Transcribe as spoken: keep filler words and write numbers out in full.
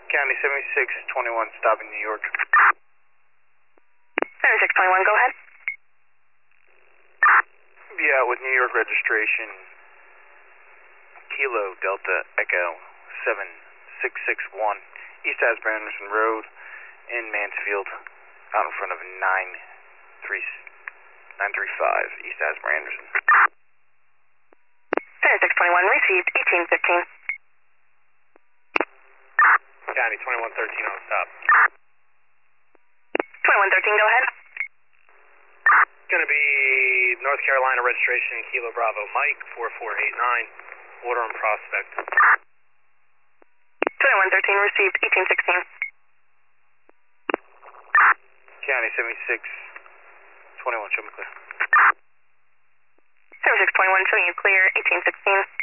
County seventy-six twenty-one, stopping New York. seventy-six twenty-one, go ahead. Yeah, with New York registration, Kilo Delta Echo seven six six one, East Asbury Anderson Road in Mansfield, out in front of nine three five East Asbury Anderson. seventy-six twenty-one, received, eighteen fifteen. County twenty-one thirteen on stop. twenty-one thirteen, go ahead. Going to be North Carolina registration, Kilo Bravo Mike four four eight nine, Water on Prospect. twenty-one thirteen, received, eighteen sixteen. County seventy-six twenty-one, show me clear. seventy-six twenty-one, showing you clear, eighteen sixteen.